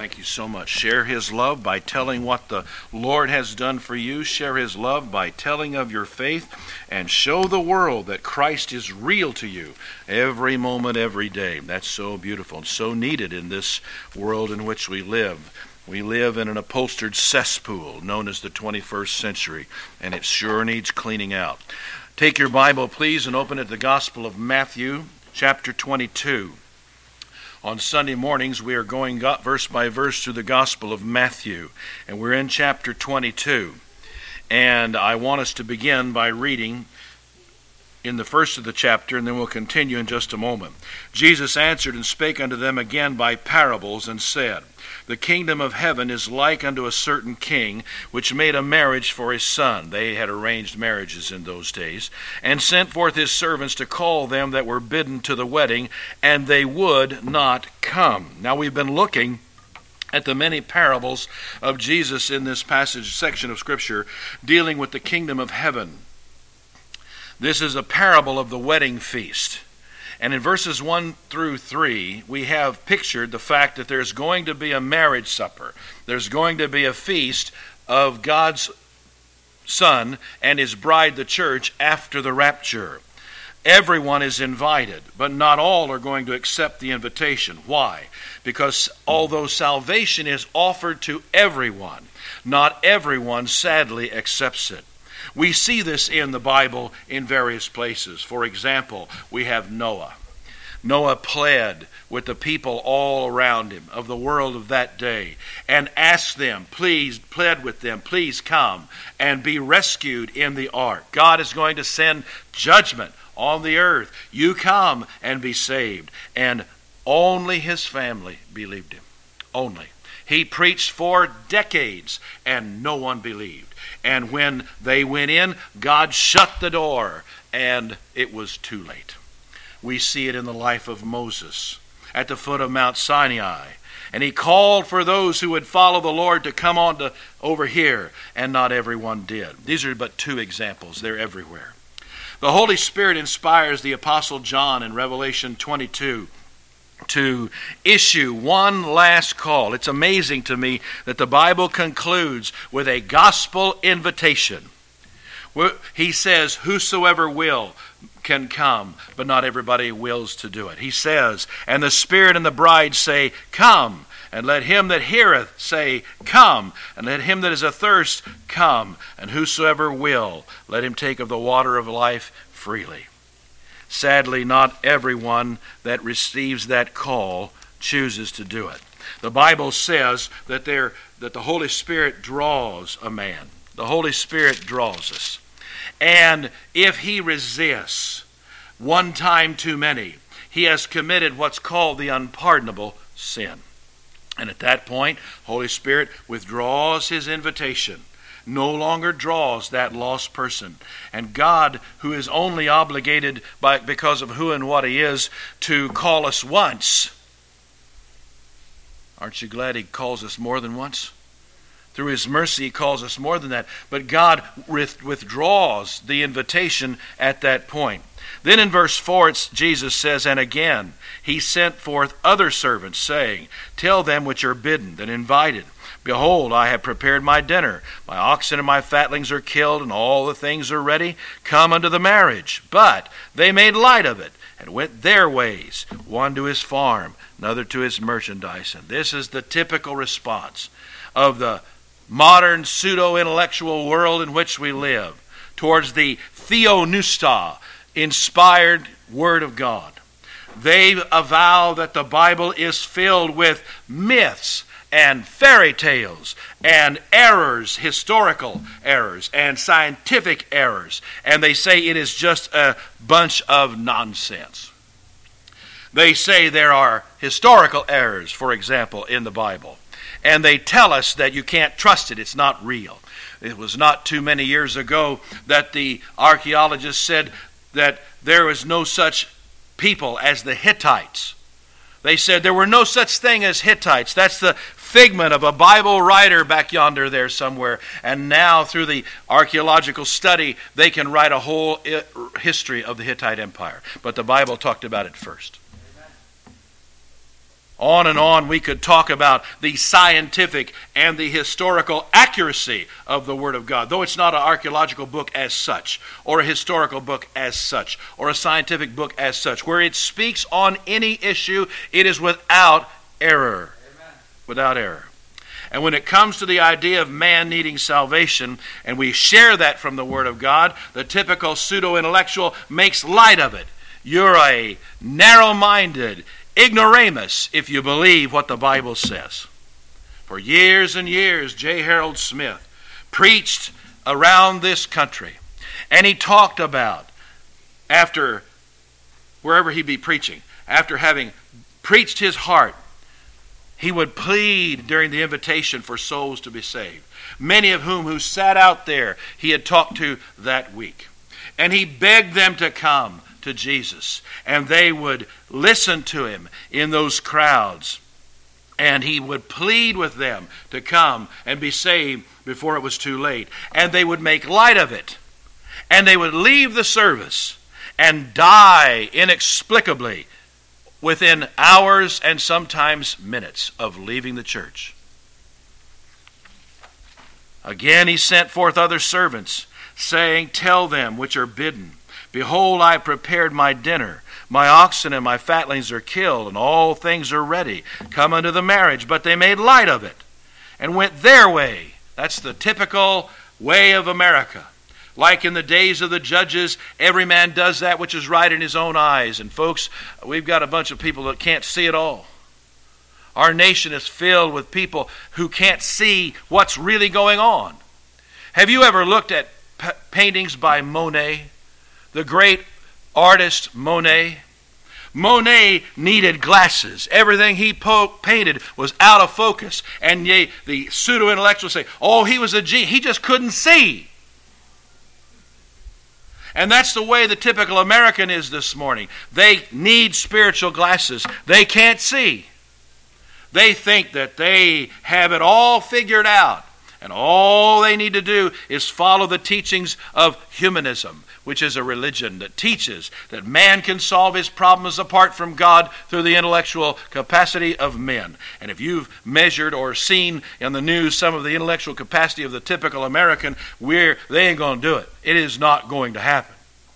thank you so much. Share His love by telling what the Lord has done for you. Share His love by telling of your faith. And show the world that Christ is real to you every moment, every day. That's so beautiful and so needed in this world in which we live. We live in an upholstered cesspool known as the 21st century, and it sure needs cleaning out. Take your Bible, please, and open it to the Gospel of Matthew, chapter 22. On Sunday mornings, we are going verse by verse through the Gospel of Matthew, and we're in chapter 22. And I want us to begin by reading in the first of the chapter, and then we'll continue in just a moment. Jesus answered and spake unto them again by parables, and said, The kingdom of heaven is like unto a certain king, which made a marriage for his son. They had arranged marriages in those days, and sent forth his servants to call them that were bidden to the wedding, and they would not come. Now we've been looking at the many parables of Jesus in this section of Scripture, dealing with the kingdom of heaven. This is a parable of the wedding feast. And in verses 1 through 3, we have pictured the fact that there's going to be a marriage supper. There's going to be a feast of God's Son and His bride, the church, after the rapture. Everyone is invited, but not all are going to accept the invitation. Why? Because although salvation is offered to everyone, not everyone sadly accepts it. We see this in the Bible in various places. For example, we have Noah. Noah pled with the people all around him of the world of that day and asked them, pled with them, please come and be rescued in the ark. God is going to send judgment on the earth. You come and be saved. And only his family believed him. Only. He preached for decades and no one believed. And when they went in, God shut the door, and it was too late. We see it in the life of Moses at the foot of Mount Sinai. And he called for those who would follow the Lord to come on over here, and not everyone did. These are but two examples. They're everywhere. The Holy Spirit inspires the Apostle John in Revelation 22 to issue one last call. It's amazing to me that the Bible concludes with a gospel invitation. He says, whosoever will can come, but not everybody wills to do it. He says, and the Spirit and the bride say, come. And let him that heareth say, come. And let him that is athirst come. And whosoever will, let him take of the water of life freely. Sadly, not everyone that receives that call chooses to do it. The Bible says that the Holy Spirit draws a man. The Holy Spirit draws us. And if he resists, one time too many, he has committed what's called the unpardonable sin. And at that point, Holy Spirit withdraws his invitation. No longer draws that lost person. And God, who is only obligated because of who and what He is to call us once, aren't you glad He calls us more than once? Through His mercy He calls us more than that. But God withdraws the invitation at that point. Then in verse 4, Jesus says, and again, He sent forth other servants, saying, tell them which are bidden, and invited, behold, I have prepared my dinner. My oxen and my fatlings are killed, and all the things are ready. Come unto the marriage. But they made light of it, and went their ways, one to his farm, another to his merchandise. And this is the typical response of the modern pseudo-intellectual world in which we live towards the theopneustos, inspired Word of God. They avow that the Bible is filled with myths and fairy tales and errors, historical errors and scientific errors. And they say it is just a bunch of nonsense. They say there are historical errors, for example, in the Bible. And they tell us that you can't trust it. It's not real. It was not too many years ago that the archaeologists said that there was no such people as the Hittites. They said there were no such thing as Hittites. That's the figment of a Bible writer back yonder there somewhere. And now through the archaeological study, they can write a whole history of the Hittite Empire. But the Bible talked about it first. On and on we could talk about the scientific and the historical accuracy of the Word of God, though it's not an archaeological book as such, or a historical book as such, or a scientific book as such. Where it speaks on any issue, it is without error. Amen. Without error. And when it comes to the idea of man needing salvation, and we share that from the Word of God, the typical pseudo-intellectual makes light of it. You're a narrow-minded ignoramus if you believe what the Bible says. For years and years, J. Harold Smith preached around this country, and he talked about, after wherever he be preaching, after having preached his heart, he would plead during the invitation for souls to be saved, many of whom who sat out there he had talked to that week. And he begged them to come to Jesus, and they would listen to him in those crowds, and he would plead with them to come and be saved before it was too late. And they would make light of it, and they would leave the service and die inexplicably within hours and sometimes minutes of leaving the church. Again he sent forth other servants, saying, "Tell them which are bidden, Behold, I have prepared my dinner. My oxen and my fatlings are killed, and all things are ready. Come unto the marriage." But they made light of it and went their way. That's the typical way of America. Like in the days of the judges, every man does that which is right in his own eyes. And folks, we've got a bunch of people that can't see it all. Our nation is filled with people who can't see what's really going on. Have you ever looked at paintings by Monet? The great artist Monet. Monet needed glasses. Everything he painted was out of focus. And the pseudo-intellectuals say, "Oh, he was a genius. He just couldn't see." And that's the way the typical American is this morning. They need spiritual glasses. They can't see. They think that they have it all figured out. And all they need to do is follow the teachings of humanism, which is a religion that teaches that man can solve his problems apart from God through the intellectual capacity of men. And if you've measured or seen in the news some of the intellectual capacity of the typical American, they ain't going to do it. It is not going to happen.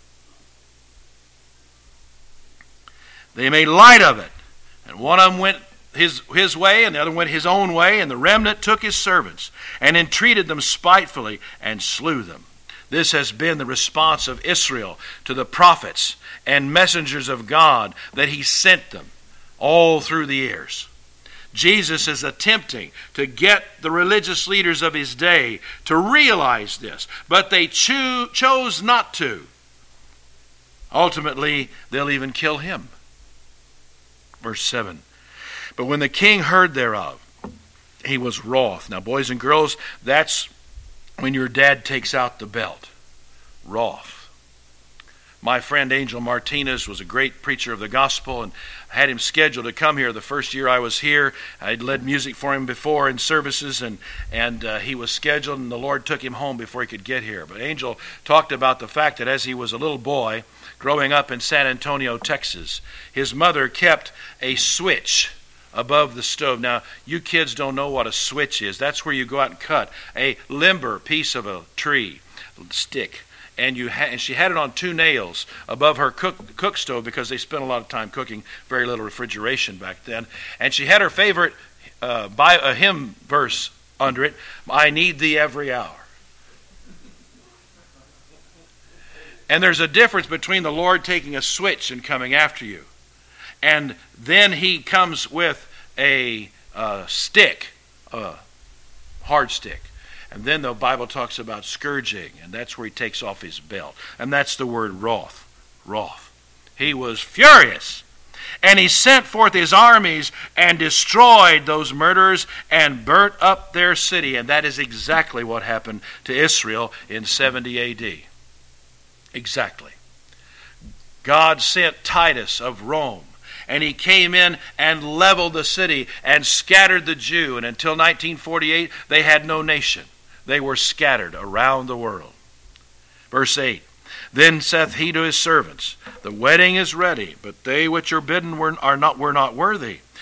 They made light of it. And one of them went his way, and the other went his own way, and the remnant took his servants and entreated them spitefully and slew them. This has been the response of Israel to the prophets and messengers of God that he sent them all through the years. Jesus is attempting to get the religious leaders of his day to realize this, but they chose not to. Ultimately, they'll even kill him. Verse 7. But when the king heard thereof, he was wroth. Now, boys and girls, that's when your dad takes out the belt. Wroth. My friend Angel Martinez was a great preacher of the gospel, and I had him scheduled to come here the first year I was here. I'd led music for him before in services, and he was scheduled, and the Lord took him home before he could get here. But Angel talked about the fact that as he was a little boy, growing up in San Antonio, Texas, his mother kept a switch above the stove. Now, you kids don't know what a switch is. That's where you go out and cut a limber piece of a tree, stick. And she had it on 2 nails above her cook stove because they spent a lot of time cooking, very little refrigeration back then. And she had her favorite hymn verse under it, "I need thee every hour." And there's a difference between the Lord taking a switch and coming after you. And then he comes with a stick, a hard stick. And then the Bible talks about scourging, and that's where he takes off his belt. And that's the word wrath. Wrath. He was furious. And he sent forth his armies and destroyed those murderers and burnt up their city. And that is exactly what happened to Israel in 70 A.D. Exactly. God sent Titus of Rome, and he came in and leveled the city and scattered the Jew. And until 1948, they had no nation. They were scattered around the world. Verse 8. Then saith he to his servants, "The wedding is ready, but they which are bidden were not worthy.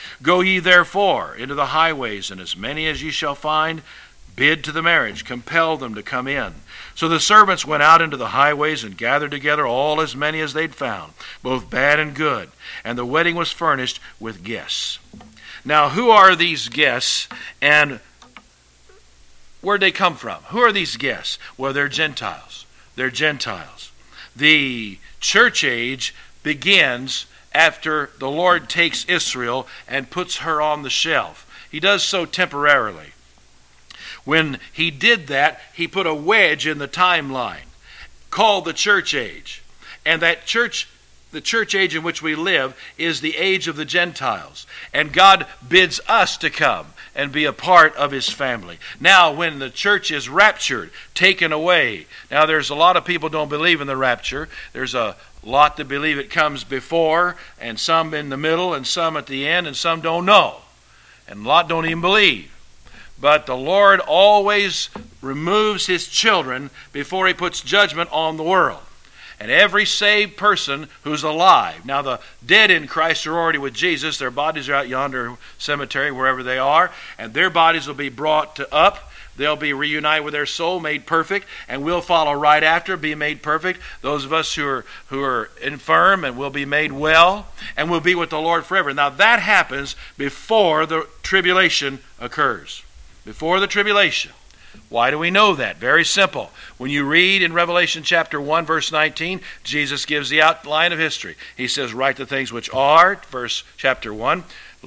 Go ye therefore into the highways, and as many as ye shall find, bid to the marriage, compel them to come in. So the servants went out into the highways and gathered together all as many as they'd found, both bad and good. And the wedding was furnished with guests. Now, who are these guests, and where'd they come from? Who are these guests? Well, they're Gentiles. They're Gentiles. The church age begins after the Lord takes Israel and puts her on the shelf. He does so temporarily. When he did that, he put a wedge in the timeline called the church age. And that the church age in which we live is the age of the Gentiles. And God bids us to come and be a part of his family. Now, when the church is raptured, taken away. Now, there's a lot of people don't believe in the rapture. There's a lot that believe it comes before, and some in the middle, and some at the end, and some don't know. And a lot don't even believe. But the Lord always removes his children before he puts judgment on the world. And every saved person who's alive. Now the dead in Christ are already with Jesus. Their bodies are out yonder cemetery, wherever they are. And their bodies will be brought up. They'll be reunited with their soul, made perfect. And we'll follow right after, be made perfect. Those of us who are infirm and will be made well. And we'll be with the Lord forever. Now that happens before the tribulation occurs. Before the tribulation. Why do we know that? Very simple. When you read in Revelation chapter 1, verse 19, Jesus gives the outline of history. He says, write the things which are, verse chapter 1,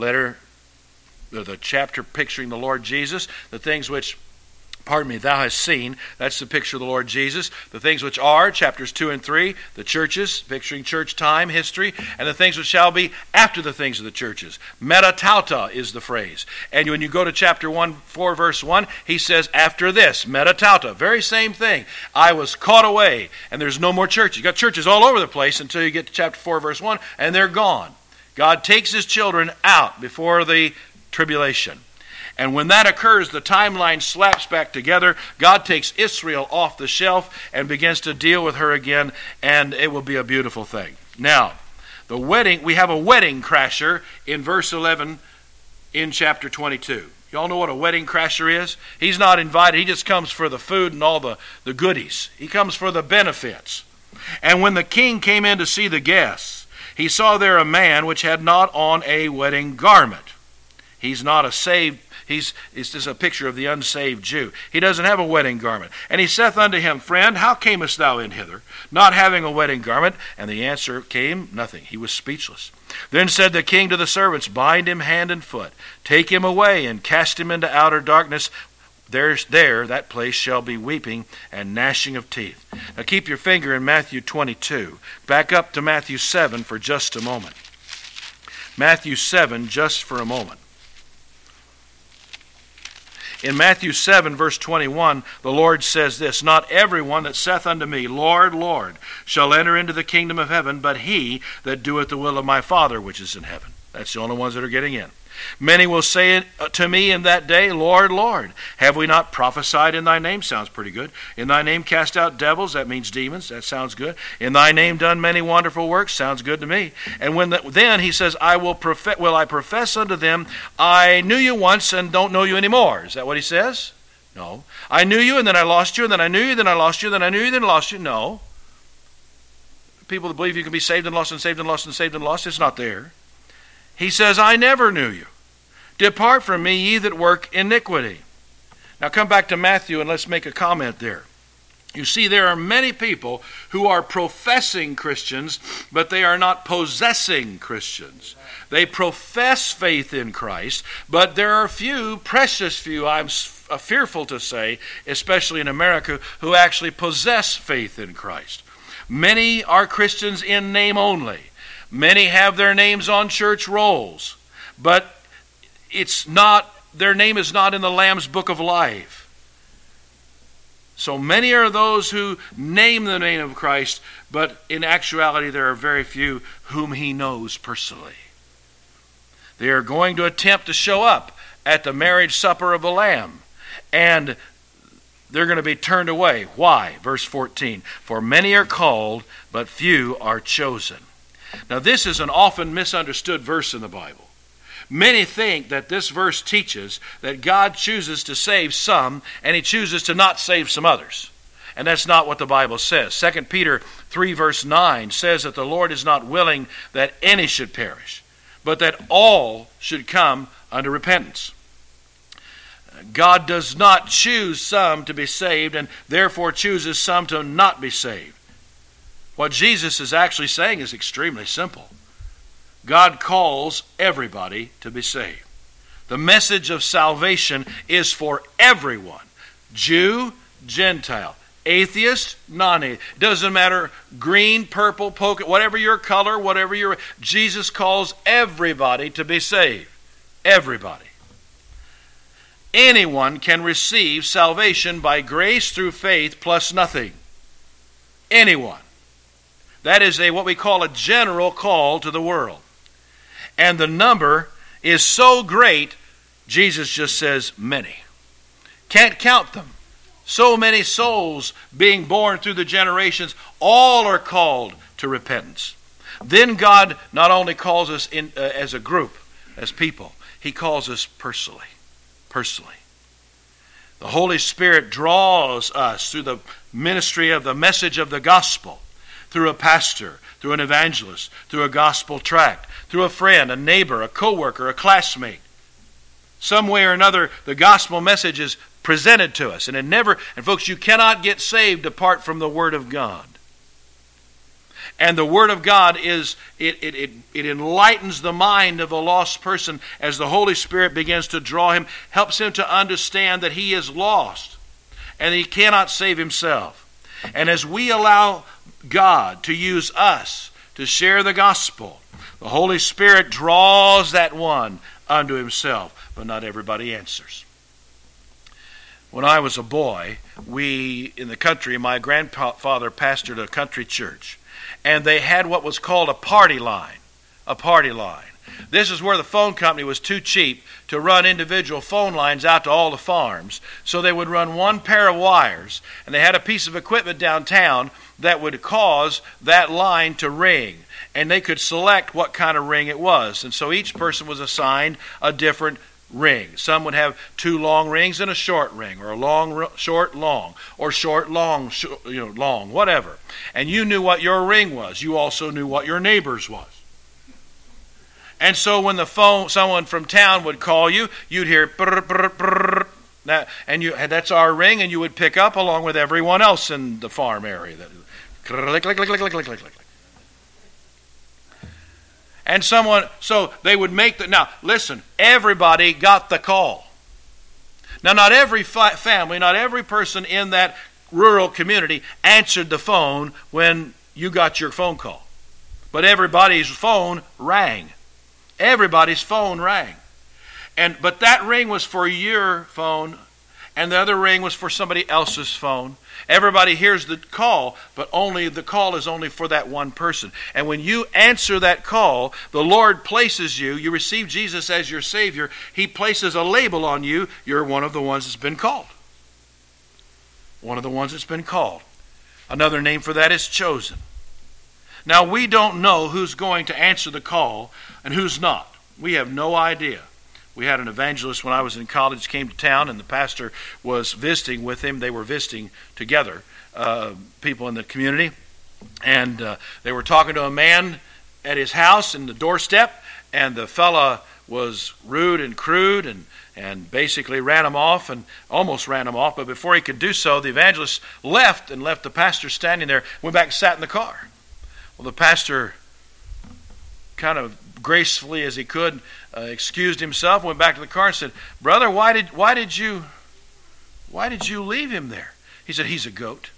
the chapter picturing the Lord Jesus, the things which, thou hast seen. That's the picture of the Lord Jesus. The things which are, chapters 2 and 3, the churches, picturing church time, history, and the things which shall be after the things of the churches. Metatauta is the phrase. And when you go to chapter 4, verse 1, he says, after this, metatauta, very same thing. I was caught away, and there's no more churches. You got churches all over the place until you get to chapter 4, verse 1, and they're gone. God takes his children out before the tribulation. And when that occurs, the timeline slaps back together. God takes Israel off the shelf and begins to deal with her again, and it will be a beautiful thing. Now, the wedding, we have a wedding crasher in verse 11 in chapter 22. Y'all know what a wedding crasher is? He's not invited. He just comes for the food and all the goodies. He comes for the benefits. And when the king came in to see the guests, he saw there a man which had not on a wedding garment. He's not a saved. It's just a picture of the unsaved Jew. He doesn't have a wedding garment. And he saith unto him, Friend, how camest thou in hither, not having a wedding garment? And the answer came, nothing. He was speechless. Then said the king to the servants, Bind him hand and foot, take him away, and cast him into outer darkness. There, that place shall be weeping and gnashing of teeth. Now keep your finger in Matthew 22. Back up to Matthew 7 for just a moment. Matthew 7, just for a moment. In Matthew 7, verse 21, the Lord says this, Not everyone that saith unto me, Lord, Lord, shall enter into the kingdom of heaven, but he that doeth the will of my Father which is in heaven. That's the only ones that are getting in. Many will say to me in that day, Lord, Lord, have we not prophesied in thy name? Sounds pretty good. In thy name cast out devils? That means demons. That sounds good. In thy name done many wonderful works? Sounds good to me. And then he says, will I profess unto them, I knew you once and don't know you anymore. Is that what he says? No. I knew you and then I lost you, and then I knew you, then I lost you, then I knew you, then I lost you. No. People that believe you can be saved and lost and saved and lost and saved and lost, it's not there. He says, I never knew you. Depart from me, ye that work iniquity. Now come back to Matthew and let's make a comment there. You see, there are many people who are professing Christians, but they are not possessing Christians. They profess faith in Christ, but there are few, precious few, I'm fearful to say, especially in America, who actually possess faith in Christ. Many are Christians in name only. Many have their names on church rolls, but their name is not in the Lamb's Book of Life. So many are those who name the name of Christ, but in actuality there are very few whom he knows personally. They are going to attempt to show up at the marriage supper of the Lamb, and they're going to be turned away. Why? Verse 14, For many are called, but few are chosen. Now this is an often misunderstood verse in the Bible, Many think that this verse teaches that God chooses to save some and he chooses to not save some others. And that's not what the Bible says. 2 Peter 3 verse 9 says that the Lord is not willing that any should perish, but that all should come unto repentance. God does not choose some to be saved and therefore chooses some to not be saved. What Jesus is actually saying is extremely simple. God calls everybody to be saved. The message of salvation is for everyone. Jew, Gentile, atheist, non-atheist. Doesn't matter, green, purple, polka, whatever your color, whatever your... Jesus calls everybody to be saved. Everybody. Anyone can receive salvation by grace through faith plus nothing. Anyone. That is what we call a general call to the world. And the number is so great, Jesus just says many. Can't count them. So many souls being born through the generations, all are called to repentance. Then God not only calls us in as a group, as people, he calls us personally. Personally. The Holy Spirit draws us through the ministry of the message of the gospel, through a pastor, through an evangelist, through a gospel tract, through a friend, a neighbor, a co-worker, a classmate. Some way or another, the gospel message is presented to us. And folks, you cannot get saved apart from the Word of God. And the Word of God it enlightens the mind of a lost person as the Holy Spirit begins to draw him, helps him to understand that he is lost and he cannot save himself. And as we allow God to use us to share the gospel, the Holy Spirit draws that one unto himself, but not everybody answers. When I was a boy, in the country, my grandfather pastored a country church, and they had what was called a party line. A party line. This is where the phone company was too cheap to run individual phone lines out to all the farms. So they would run one pair of wires, and they had a piece of equipment downtown that would cause that line to ring. And they could select what kind of ring it was. And so each person was assigned a different ring. Some would have two long rings and a short ring, or a long, short, long, or short, long, long, whatever. And you knew what your ring was. You also knew what your neighbor's was. And so when someone from town would call you, you'd hear brr, brr, brr, and that's our ring, and you would pick up along with everyone else in the farm area. Click, click, click, click, click, click, click, click. And so they would now listen, everybody got the call. Now not every family, not every person in that rural community answered the phone when you got your phone call. But everybody's phone rang. Everybody's phone rang. But that ring was for your phone, and the other ring was for somebody else's phone. Everybody hears the call, but the call is only for that one person. And when you answer that call, the Lord places you receive Jesus as your Savior, He places a label on you. You're one of the ones that's been called. One of the ones that's been called. Another name for that is chosen. Now, we don't know who's going to answer the call and who's not. We have no idea. We had an evangelist when I was in college, came to town, and the pastor was visiting with him. They were visiting together, people in the community. And they were talking to a man at his house in the doorstep, and the fella was rude and crude and basically ran him off and almost ran him off. But before he could do so, the evangelist left the pastor standing there, went back and sat in the car. Well, the pastor, kind of gracefully as he could, excused himself, went back to the car and said, "Brother, why did you leave him there?" He said, "He's a goat."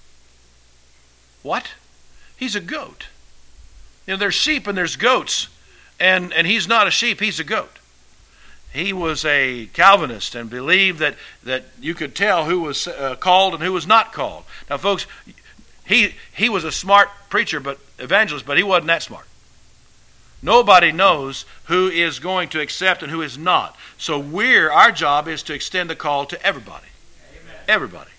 What? He's a goat. There's sheep and there's goats, and he's not a sheep, he's a goat. He was a Calvinist and believed that you could tell who was called and who was not called. Now, folks, he was a smart preacher, evangelist, but he wasn't that smart. Nobody knows who is going to accept and who is not. So our job is to extend the call to everybody. Amen. Everybody.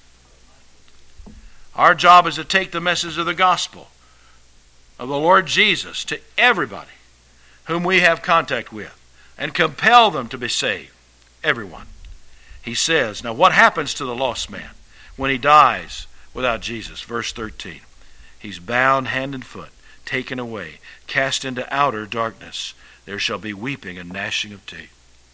Our job is to take the message of the gospel of the Lord Jesus to everybody whom we have contact with. and compel them to be saved. Everyone. He says, now what happens to the lost man when he dies without Jesus? Verse 13. He's bound hand and foot, taken away, cast into outer darkness. There shall be weeping and gnashing of teeth.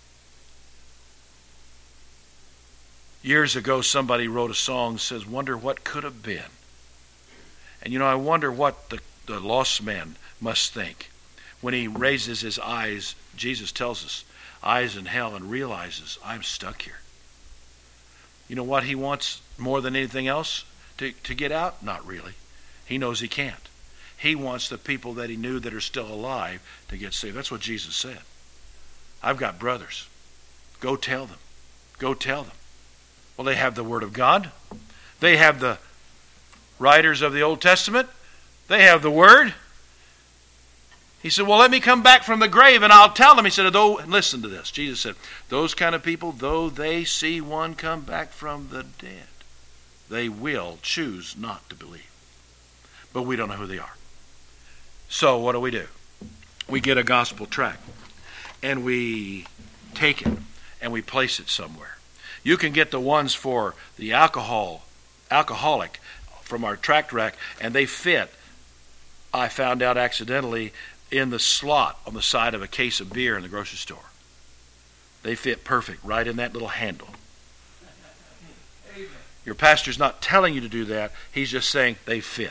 Years ago, somebody wrote a song that says, wonder what could have been. And I wonder what the lost man must think when he raises his eyes. Jesus tells us, eyes in hell, and realizes, I'm stuck here. You know what he wants more than anything else to get out? Not really. He knows he can't. He wants the people that he knew that are still alive to get saved. That's what Jesus said. I've got brothers. Go tell them. Go tell them. Well, they have the Word of God. They have the writers of the Old Testament. They have the Word. He said, well, let me come back from the grave and I'll tell them. He said, though, listen to this. Jesus said, those kind of people, though they see one come back from the dead, they will choose not to believe. But we don't know who they are. So what do? We get a gospel tract and we take it and we place it somewhere. You can get the ones for the alcoholic from our tract rack, and they fit, I found out accidentally, in the slot on the side of a case of beer in the grocery store. They fit perfect right in that little handle. Amen. Your pastor's not telling you to do that. He's just saying they fit.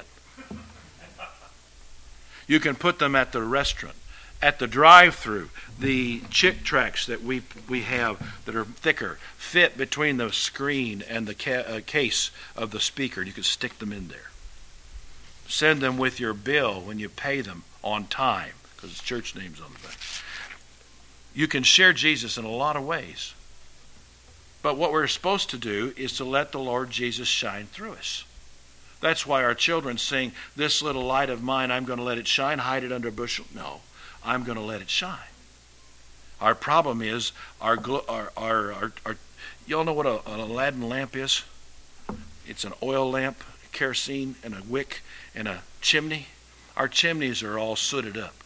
You can put them at the restaurant, at the drive-thru. The chick tracts that we have that are thicker fit between the screen and the case of the speaker. You can stick them in there. Send them with your bill when you pay them on time, because it's church names on the back. You can share Jesus in a lot of ways. But what we're supposed to do is to let the Lord Jesus shine through us. That's why our children sing, this little light of mine, I'm going to let it shine, hide it under a bushel. No, I'm going to let it shine. Our problem is, you all know what an Aladdin lamp is? It's an oil lamp, kerosene, and a wick, and a chimney. Our chimneys are all sooted up.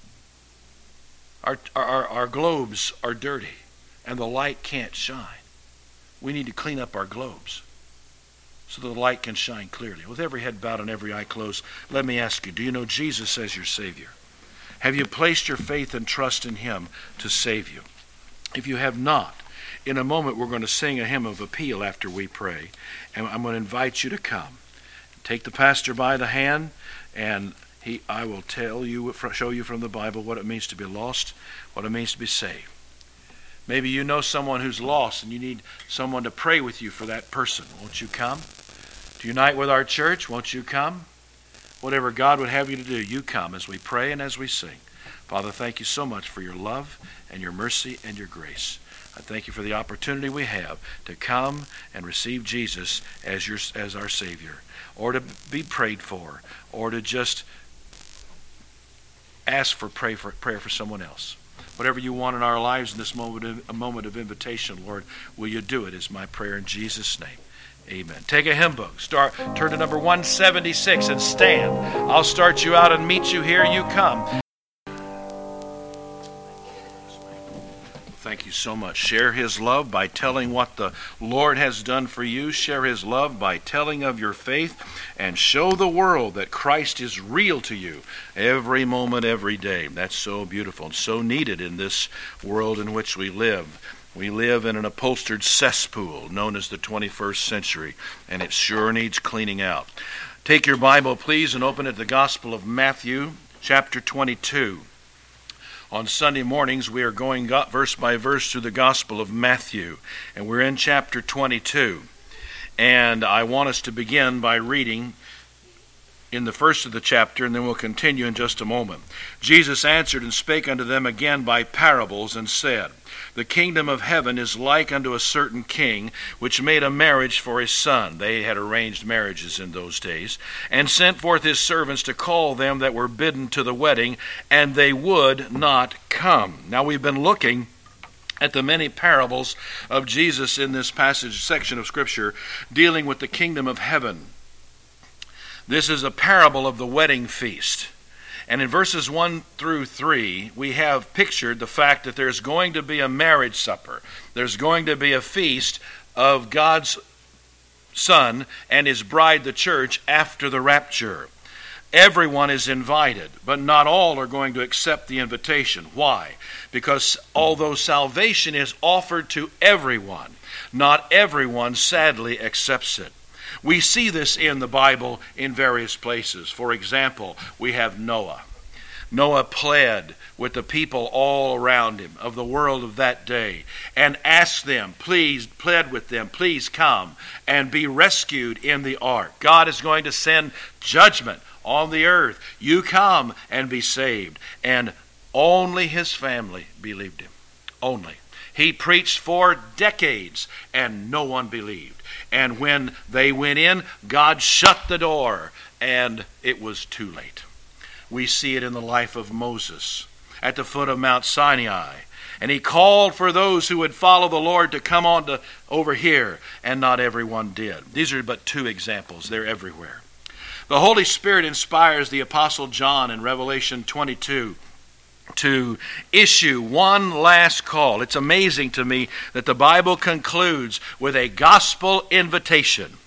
Our globes are dirty, and the light can't shine. We need to clean up our globes so the light can shine clearly. With every head bowed and every eye closed, let me ask you, do you know Jesus as your Savior? Have you placed your faith and trust in Him to save you? If you have not, in a moment we're going to sing a hymn of appeal after we pray, and I'm going to invite you to come. Take the pastor by the hand, and I will show you from the Bible what it means to be lost, what it means to be saved. Maybe you know someone who's lost and you need someone to pray with you for that person. Won't you come? To unite with our church, won't you come? Whatever God would have you to do, you come as we pray and as we sing. Father, thank you so much for your love and your mercy and your grace. I thank you for the opportunity we have to come and receive Jesus as our Savior, or to be prayed for, or to just ask for prayer for someone else. Whatever you want in our lives in this moment, a moment of invitation, Lord, will you do it, is my prayer in Jesus' name. Amen. Take a hymn book. Turn to number 176 and stand. I'll start you out and meet you here. You come. Thank you so much. Share His love by telling what the Lord has done for you. Share His love by telling of your faith, and show the world that Christ is real to you every moment, every day. That's so beautiful and so needed in this world in which we live. We live in an upholstered cesspool known as the 21st century, and it sure needs cleaning out. Take your Bible, please, and open it to the Gospel of Matthew, chapter 22. On Sunday mornings, we are going verse by verse through the Gospel of Matthew, and we're in chapter 22. And I want us to begin by reading in the first of the chapter, and then we'll continue in just a moment. Jesus answered and spake unto them again by parables, and said, The kingdom of heaven is like unto a certain king, which made a marriage for his son. They had arranged marriages in those days, and sent forth his servants to call them that were bidden to the wedding, and they would not come. Now we've been looking at the many parables of Jesus in this section of Scripture, dealing with the kingdom of heaven. This is a parable of the wedding feast. And in verses 1 through 3, we have pictured the fact that there's going to be a marriage supper. There's going to be a feast of God's Son and his bride, the church, after the rapture. Everyone is invited, but not all are going to accept the invitation. Why? Because although salvation is offered to everyone, not everyone sadly accepts it. We see this in the Bible in various places. For example, we have Noah. Noah pled with the people all around him of the world of that day and asked them, pled with them, please come and be rescued in the ark. God is going to send judgment on the earth. You come and be saved. And only his family believed him. Only. He preached for decades and no one believed. And when they went in, God shut the door and it was too late. We see it in the life of Moses at the foot of Mount Sinai. And he called for those who would follow the Lord to come on to over here, and not everyone did. These are but two examples. They're everywhere. The Holy Spirit inspires the Apostle John in Revelation 22 to issue one last call. It's amazing to me that the Bible concludes with a gospel invitation.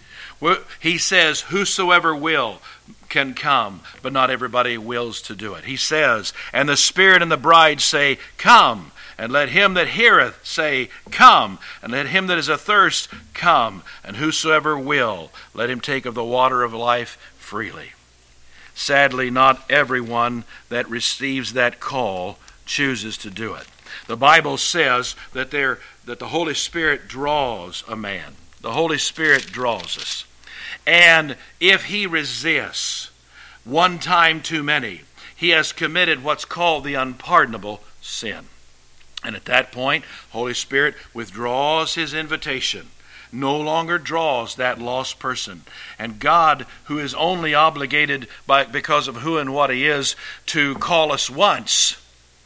He says, whosoever will can come, but not everybody wills to do it. He says, and the Spirit and the bride say, come. And let him that heareth say, come. And let him that is athirst come. And whosoever will, let him take of the water of life freely. Sadly, not everyone that receives that call chooses to do it. The Bible says that the Holy Spirit draws a man. The Holy Spirit draws us. And if he resists one time too many, he has committed what's called the unpardonable sin. And at that point, Holy Spirit withdraws his invitation, no longer draws that lost person. And God, who is only obligated because of who and what he is to call us once,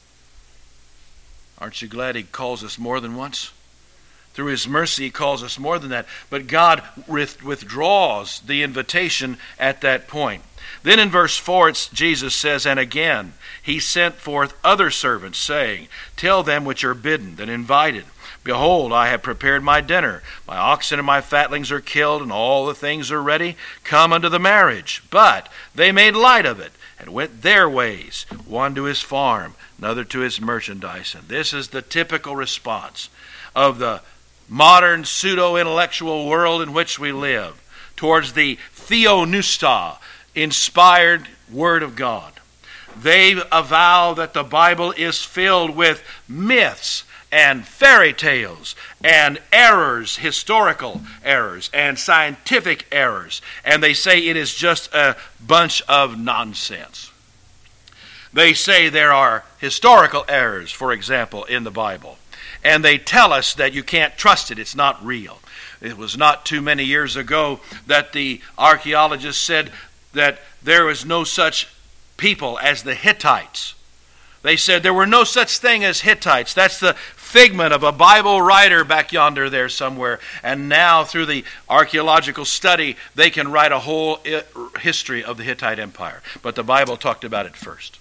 aren't you glad he calls us more than once? Through his mercy, he calls us more than that. But God withdraws the invitation at that point. Then in verse 4, Jesus says, and again, he sent forth other servants, saying, tell them which are bidden, that invited, behold, I have prepared my dinner. My oxen and my fatlings are killed, and all the things are ready. Come unto the marriage. But they made light of it, and went their ways, one to his farm, another to his merchandise. And this is the typical response of the modern pseudo-intellectual world in which we live towards the theopneustos, inspired Word of God. They avow that the Bible is filled with myths and fairy tales and errors, historical errors and scientific errors. And they say it is just a bunch of nonsense. They say there are historical errors, for example, in the Bible. And they tell us that you can't trust it. It's not real. It was not too many years ago that the archaeologists said that there was no such people as the Hittites. They said there were no such thing as Hittites. That's the figment of a Bible writer back yonder there somewhere. And now through the archaeological study, they can write a whole history of the Hittite Empire. But the Bible talked about it first.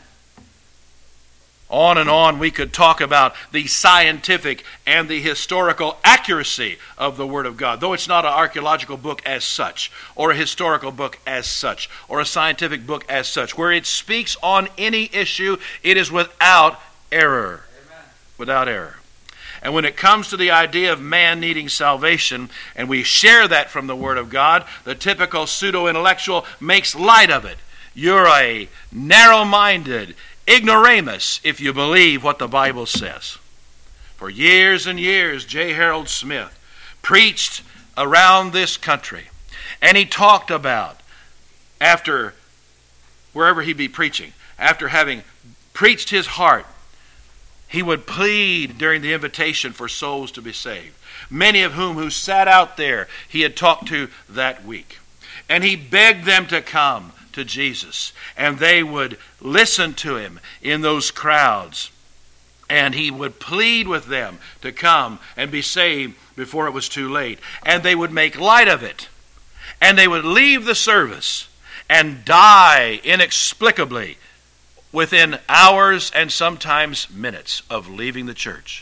On and on we could talk about the scientific and the historical accuracy of the Word of God, though it's not an archaeological book as such, or a historical book as such, or a scientific book as such. Where it speaks on any issue, it is without error. Amen. Without error. And when it comes to the idea of man needing salvation, and we share that from the Word of God, the typical pseudo-intellectual makes light of it. You're a narrow-minded ignoramus if you believe what the Bible says. For years and years, J. Harold Smith preached around this country. And he talked about, after, wherever he be preaching, after having preached his heart, he would plead during the invitation for souls to be saved. Many of who sat out there he had talked to that week. And he begged them to come to Jesus, and they would listen to him in those crowds, and he would plead with them to come and be saved before it was too late. And they would make light of it, and they would leave the service, and die inexplicably within hours and sometimes minutes of leaving the church.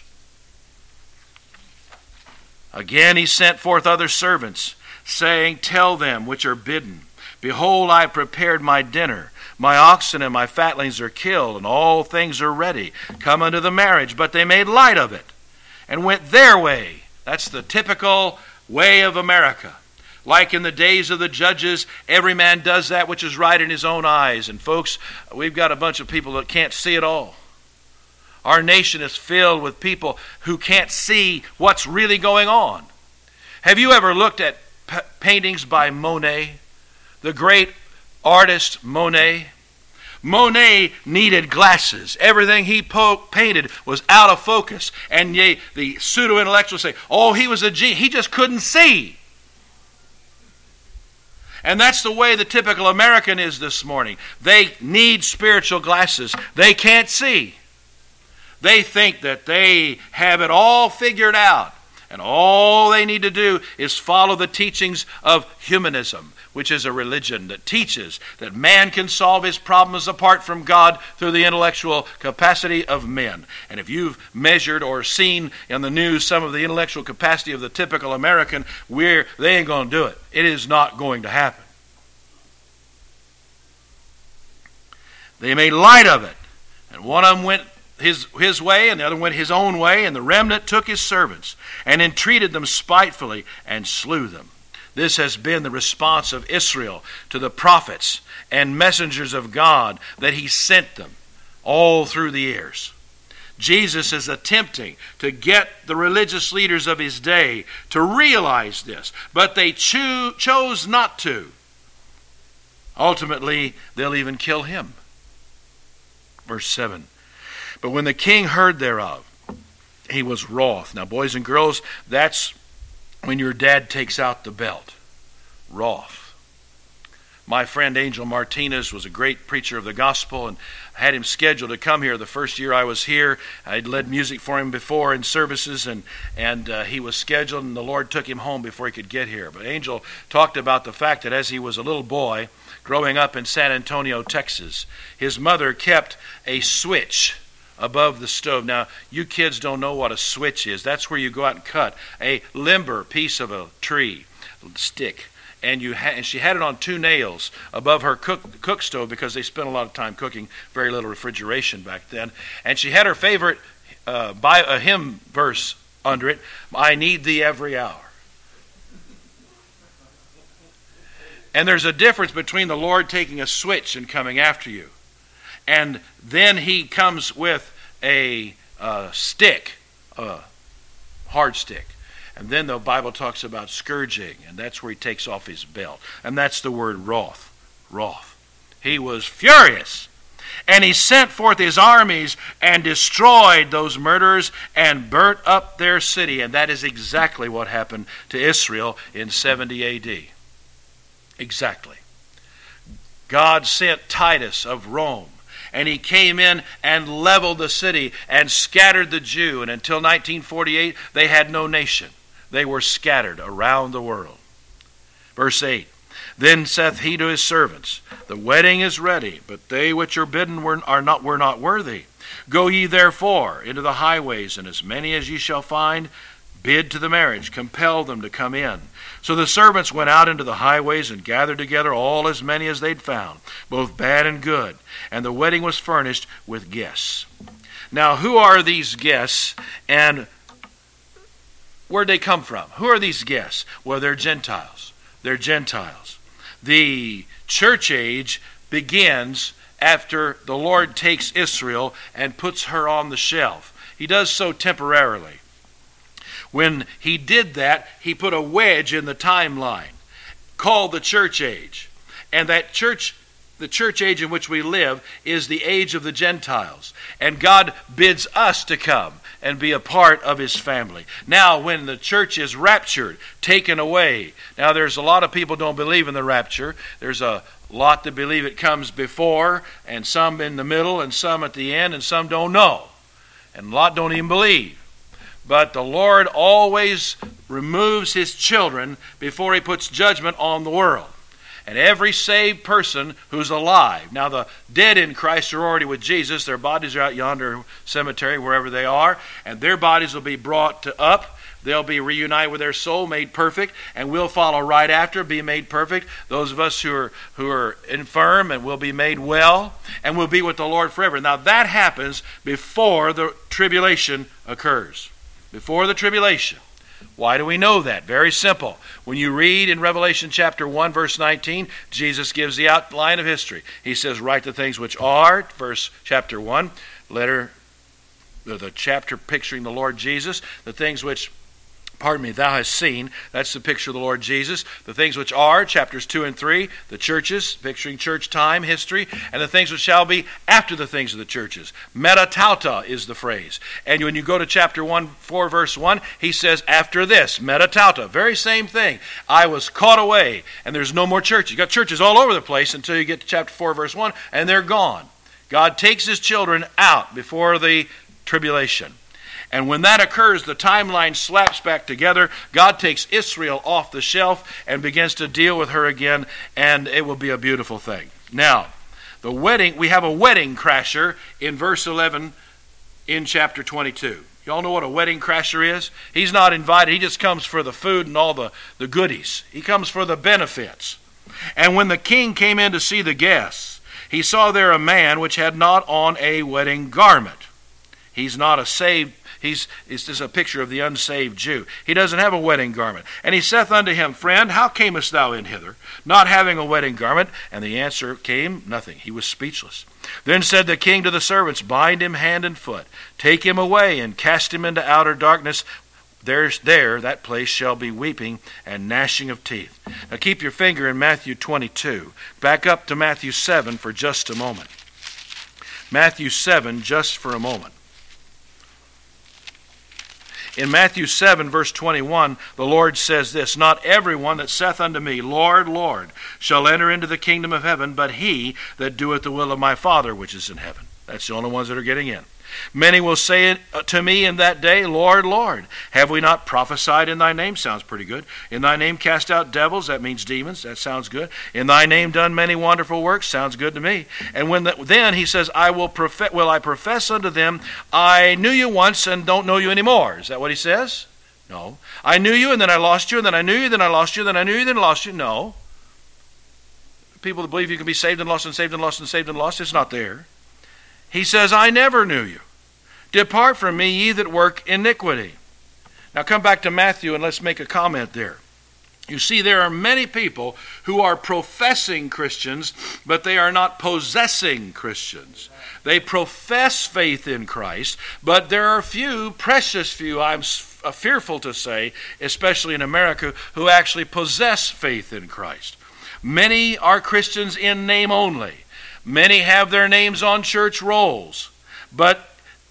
Again he sent forth other servants, saying, Tell them which are bidden, Behold, I have prepared my dinner. My oxen and my fatlings are killed, and all things are ready. Come unto the marriage. But they made light of it, and went their way. That's the typical way of America. Like in the days of the judges, every man does that which is right in his own eyes. And folks, we've got a bunch of people that can't see it all. Our nation is filled with people who can't see what's really going on. Have you ever looked at paintings by Monet? The great artist Monet. Monet needed glasses. Everything he painted was out of focus. And the pseudo-intellectuals say, oh, he was a genius. He just couldn't see. And that's the way the typical American is this morning. They need spiritual glasses. They can't see. They think that they have it all figured out. And all they need to do is follow the teachings of humanism, which is a religion that teaches that man can solve his problems apart from God through the intellectual capacity of men. And if you've measured or seen in the news some of the intellectual capacity of the typical American, they ain't going to do it. It is not going to happen. They made light of it. And one of them went his way, and the other went his own way, and the remnant took his servants and entreated them spitefully and slew them. This has been the response of Israel to the prophets and messengers of God that he sent them all through the years. Jesus is attempting to get the religious leaders of his day to realize this, but they chose not to. Ultimately, they'll even kill him. Verse 7. But when the king heard thereof, he was wroth. Now, boys and girls, that's when your dad takes out the belt. Wroth. My friend Angel Martinez was a great preacher of the gospel, and I had him scheduled to come here the first year I was here. I'd led music for him before in services, and he was scheduled, and the Lord took him home before he could get here. But Angel talked about the fact that as he was a little boy, growing up in San Antonio, Texas, his mother kept a switch above the stove. Now, you kids don't know what a switch is. That's where you go out and cut a limber piece of a tree, stick. And she had it on 2 nails above her cook stove because they spent a lot of time cooking, very little refrigeration back then. And she had her favorite hymn verse under it, I need thee every hour. And there's a difference between the Lord taking a switch and coming after you. And then he comes with a stick, a hard stick. And then the Bible talks about scourging, and that's where he takes off his belt. And that's the word wroth. Wroth. He was furious. And he sent forth his armies and destroyed those murderers and burnt up their city. And that is exactly what happened to Israel in 70 A.D. Exactly. God sent Titus of Rome. And he came in and leveled the city and scattered the Jew. And until 1948, they had no nation. They were scattered around the world. Verse 8. Then saith he to his servants, The wedding is ready, but they which are bidden were not worthy. Go ye therefore into the highways, and as many as ye shall find, bid to the marriage, compel them to come in. So the servants went out into the highways and gathered together all as many as they'd found, both bad and good. And the wedding was furnished with guests. Now, who are these guests, and where'd they come from? Who are these guests? Well, they're Gentiles. They're Gentiles. The church age begins after the Lord takes Israel and puts her on the shelf. He does so temporarily. When he did that, he put a wedge in the timeline called the church age. And that the church age in which we live is the age of the Gentiles. And God bids us to come and be a part of his family. Now, when the church is raptured, taken away, now there's a lot of people don't believe in the rapture. There's a lot that believe it comes before, and some in the middle, and some at the end, and some don't know. And a lot don't even believe. But the Lord always removes his children before he puts judgment on the world. and every saved person who's alive. Now the dead in Christ are already with Jesus. Their bodies are out yonder cemetery, wherever they are, and their bodies will be brought up. They'll be reunited with their soul, made perfect, and we'll follow right after, be made perfect. Those of us who are infirm and will be made well, and we'll be with the Lord forever. Now that happens before the tribulation occurs. Before the tribulation. Why do we know that? Very simple. When you read in Revelation chapter 1, verse 19, Jesus gives the outline of history. He says, write the things which are, verse chapter 1, the chapter picturing the Lord Jesus, the things which thou hast seen. That's the picture of the Lord Jesus. The things which are, chapters 2 and 3, the churches, picturing church time, history, and the things which shall be after the things of the churches. Metatauta is the phrase. And when you go to chapter 4, verse 1, he says, after this, metatauta, very same thing. I was caught away, and there's no more churches. You got churches all over the place until you get to chapter 4, verse 1, and they're gone. God takes his children out before the tribulation. And when that occurs, the timeline slaps back together. God takes Israel off the shelf and begins to deal with her again, and it will be a beautiful thing. Now, we have a wedding crasher in verse 11 in chapter 22. You all know what a wedding crasher is? He's not invited. He just comes for the food and all the goodies. He comes for the benefits. And when the king came in to see the guests, he saw there a man which had not on a wedding garment. He's not a saved. It's just a picture of the unsaved Jew. He doesn't have a wedding garment. And he saith unto him, Friend, how camest thou in hither, not having a wedding garment? And the answer came, nothing. He was speechless. Then said the king to the servants, Bind him hand and foot, take him away, and cast him into outer darkness. There, that place shall be weeping and gnashing of teeth. Now keep your finger in Matthew 22. Back up to Matthew 7 for just a moment. Matthew 7, just for a moment. In Matthew 7, verse 21, the Lord says this, Not everyone that saith unto me, Lord, Lord, shall enter into the kingdom of heaven, but he that doeth the will of my Father which is in heaven. That's the only ones that are getting in. Many will say to me in that day, Lord, Lord, have we not prophesied in thy name? Sounds pretty good. In thy name cast out devils? That means demons. That sounds good. In thy name done many wonderful works? Sounds good to me. And then he says, will I profess unto them, I knew you once and don't know you anymore. Is that what he says? No. I knew you and then I lost you, and then I knew you, then I lost you, then I knew you, then I lost you. No. People that believe you can be saved and lost and saved and lost and saved and lost, it's not there. He says, I never knew you. Depart from me, ye that work iniquity. Now come back to Matthew and let's make a comment there. You see, there are many people who are professing Christians, but they are not possessing Christians. They profess faith in Christ, but there are few, precious few, I'm fearful to say, especially in America, who actually possess faith in Christ. Many are Christians in name only. Many have their names on church rolls, but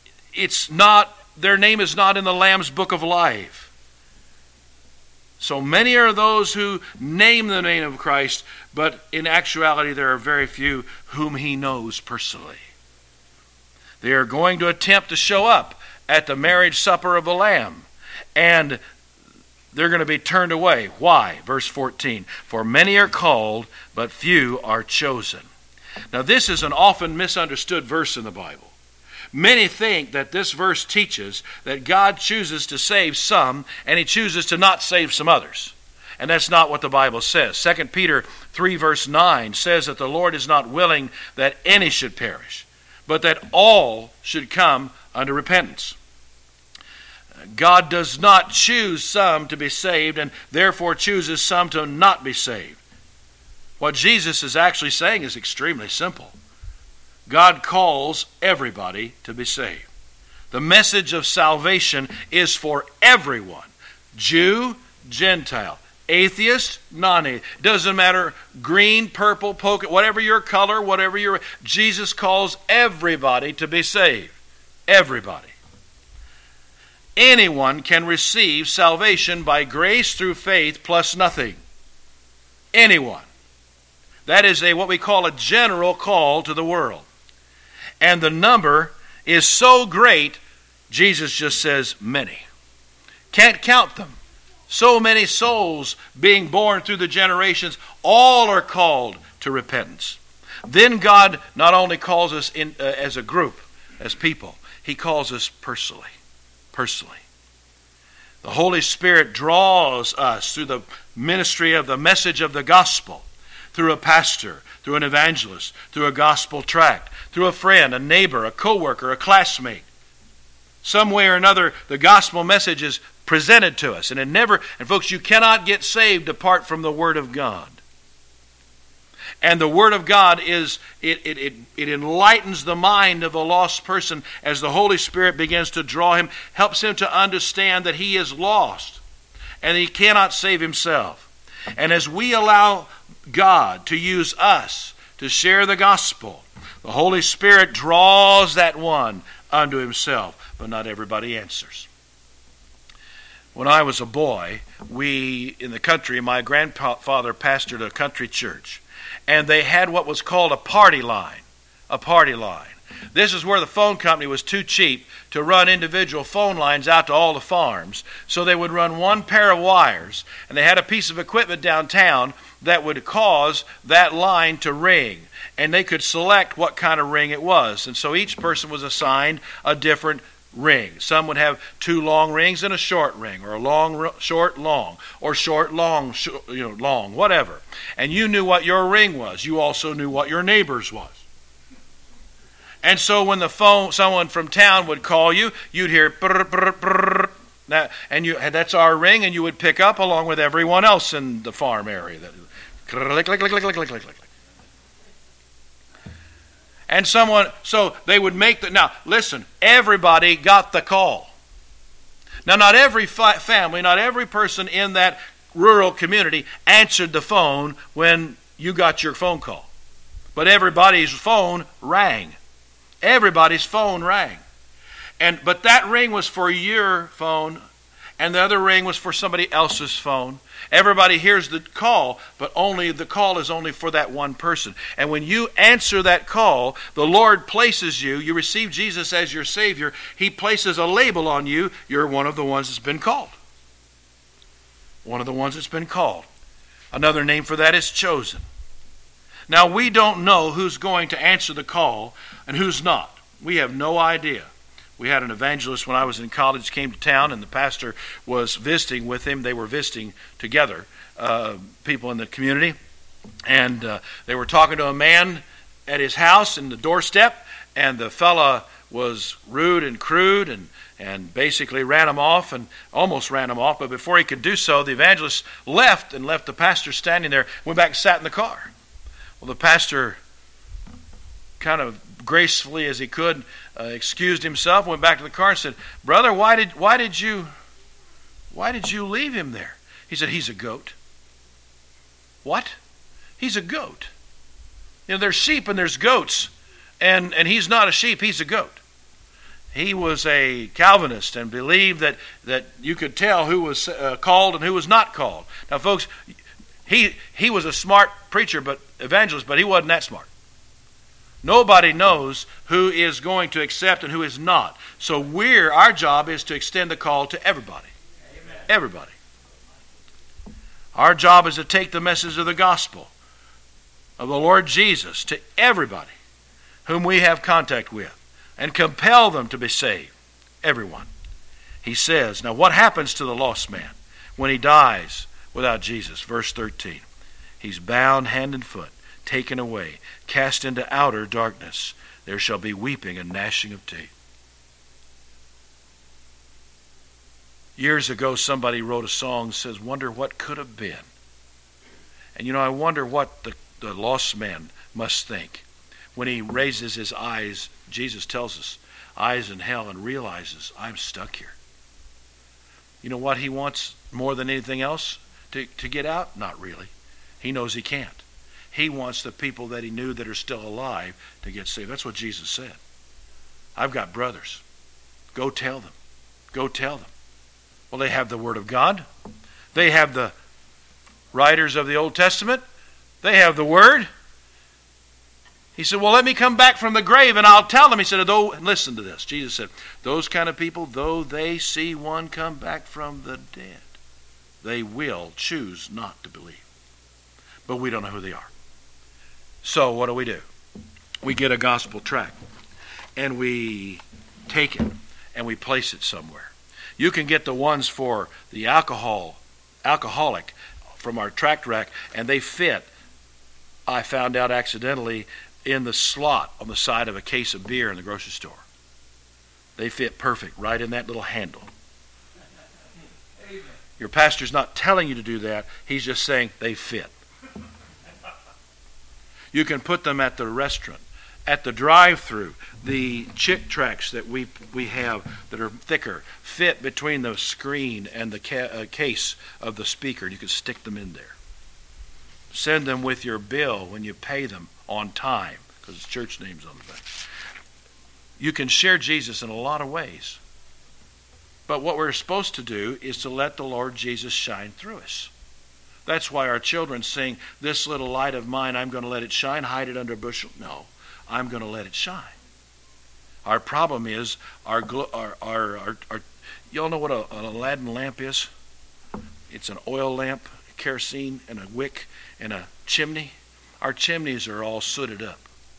their name is not in the Lamb's Book of Life. So many are those who name the name of Christ, but in actuality there are very few whom he knows personally. They are going to attempt to show up at the marriage supper of the Lamb, and they're going to be turned away. Why? Verse 14, For many are called, but few are chosen. Now this is an often misunderstood verse in the Bible. Many think that this verse teaches that God chooses to save some and he chooses to not save some others. And that's not what the Bible says. 2 Peter 3 verse 9 says that the Lord is not willing that any should perish, but that all should come unto repentance. God does not choose some to be saved and therefore chooses some to not be saved. What Jesus is actually saying is extremely simple. God calls everybody to be saved. The message of salvation is for everyone. Jew, Gentile, atheist, non-atheist. Doesn't matter, green, purple, polka, whatever your color, Jesus calls everybody to be saved. Everybody. Anyone can receive salvation by grace through faith plus nothing. Anyone. That is what we call a general call to the world. And the number is so great, Jesus just says many. Can't count them. So many souls being born through the generations, all are called to repentance. Then God not only calls us in as a group, as people, He calls us personally. Personally. The Holy Spirit draws us through the ministry of the message of the gospel, through a pastor, through an evangelist, through a gospel tract, through a friend, a neighbor, a co-worker, a classmate. Some way or another, the gospel message is presented to us. And folks, you cannot get saved apart from the Word of God. And the Word of God it enlightens the mind of a lost person as the Holy Spirit begins to draw him, helps him to understand that he is lost and he cannot save himself. And as we allow God to use us to share the gospel, the Holy Spirit draws that one unto Himself, but not everybody answers. When I was a boy, in the country, my grandfather pastored a country church. And they had what was called a party line. A party line. This is where the phone company was too cheap to run individual phone lines out to all the farms. So they would run one pair of wires, and they had a piece of equipment downtown that would cause that line to ring. And they could select what kind of ring it was. And so each person was assigned a different ring. Some would have 2 long rings and a short ring, or a long, short, long, or short, long, long, whatever. And you knew what your ring was. You also knew what your neighbor's was. And so when someone from town would call you, you'd hear brr, brr, brr, and that's our ring, and you would pick up along with everyone else in the farm area. Click, click, click, click, click, click, click. And so they would now listen, everybody got the call. Now not every family, not every person in that rural community answered the phone when you got your phone call. But everybody's phone rang. Everybody's phone rang. But that ring was for your phone, and the other ring was for somebody else's phone. Everybody hears the call, but the call is only for that one person. And when you answer that call, the Lord places you receive Jesus as your Savior, He places a label on you. You're one of the ones that's been called. One of the ones that's been called. Another name for that is chosen. Now, we don't know who's going to answer the call and who's not. We have no idea. We had an evangelist when I was in college, came to town, and the pastor was visiting with him. They were visiting together, people in the community. And they were talking to a man at his house in the doorstep, and the fella was rude and crude and basically ran him off, and almost ran him off. But before he could do so, the evangelist left the pastor standing there, went back and sat in the car. Well, the pastor, kind of gracefully as he could, excused himself, went back to the car and said, "Brother, why did you leave him there?" He said, "He's a goat." What? He's a goat. There's sheep and there's goats, and he's not a sheep, he's a goat. He was a Calvinist and believed that you could tell who was called and who was not called. Now, folks, he was a smart preacher, evangelist, but he wasn't that smart. Nobody knows who is going to accept and who is not. So our job is to extend the call to everybody. Amen. Everybody. Our job is to take the message of the gospel of the Lord Jesus to everybody whom we have contact with and compel them to be saved. Everyone. He says, now what happens to the lost man when he dies without Jesus? Verse 13. He's bound hand and foot, taken away, cast into outer darkness. There shall be weeping and gnashing of teeth. Years ago, somebody wrote a song that says, "Wonder what could have been." And I wonder what the lost man must think when he raises his eyes, Jesus tells us, eyes in hell, and realizes, I'm stuck here. You know what he wants more than anything else to get out? Not really. He knows he can't. He wants the people that he knew that are still alive to get saved. That's what Jesus said. I've got brothers. Go tell them. Go tell them. Well, they have the Word of God. They have the writers of the Old Testament. They have the Word. He said, well, let me come back from the grave and I'll tell them. He said, listen to this. Jesus said, those kind of people, though they see one come back from the dead, they will choose not to believe. But we don't know who they are. So what do? We get a gospel tract, and we take it, and we place it somewhere. You can get the ones for the alcoholic from our tract rack, and they fit, I found out accidentally, in the slot on the side of a case of beer in the grocery store. They fit perfect right in that little handle. Your pastor's not telling you to do that. He's just saying they fit. You can put them at the restaurant, at the drive-thru. The Chick tracts that we have that are thicker fit between the screen and the case of the speaker. You can stick them in there. Send them with your bill when you pay them on time, because it's church names on the back. You can share Jesus in a lot of ways. But what we're supposed to do is to let the Lord Jesus shine through us. That's why our children sing, "This little light of mine, I'm going to let it shine, hide it under a bushel." No, I'm going to let it shine. Our problem is, y'all know what an Aladdin lamp is? It's an oil lamp, kerosene, and a wick, and a chimney. Our chimneys are all sooted up.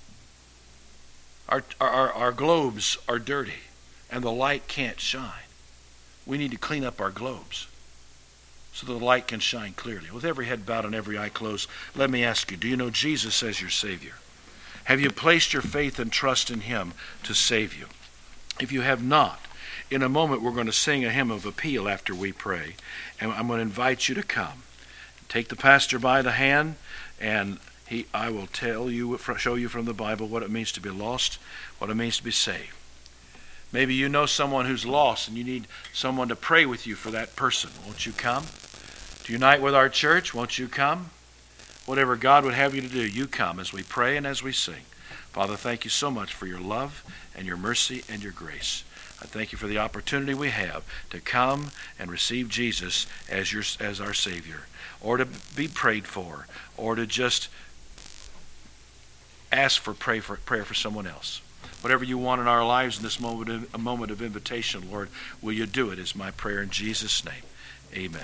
Our globes are dirty, and the light can't shine. We need to clean up our globes so the light can shine clearly. With every head bowed and every eye closed, let me ask you, do you know Jesus as your Savior? Have you placed your faith and trust in Him to save you? If you have not, in a moment we're going to sing a hymn of appeal after we pray, and I'm going to invite you to come. Take the pastor by the hand, and I will show you from the Bible what it means to be lost, what it means to be saved. Maybe you know someone who's lost and you need someone to pray with you for that person. Won't you come? To unite with our church, won't you come? Whatever God would have you to do, you come as we pray and as we sing. Father, thank you so much for your love and your mercy and your grace. I thank you for the opportunity we have to come and receive Jesus as our Savior, or to be prayed for, or to just ask for prayer for someone else. Whatever you want in our lives in this moment, a moment of invitation, Lord, will you do it, is my prayer in Jesus' name. Amen.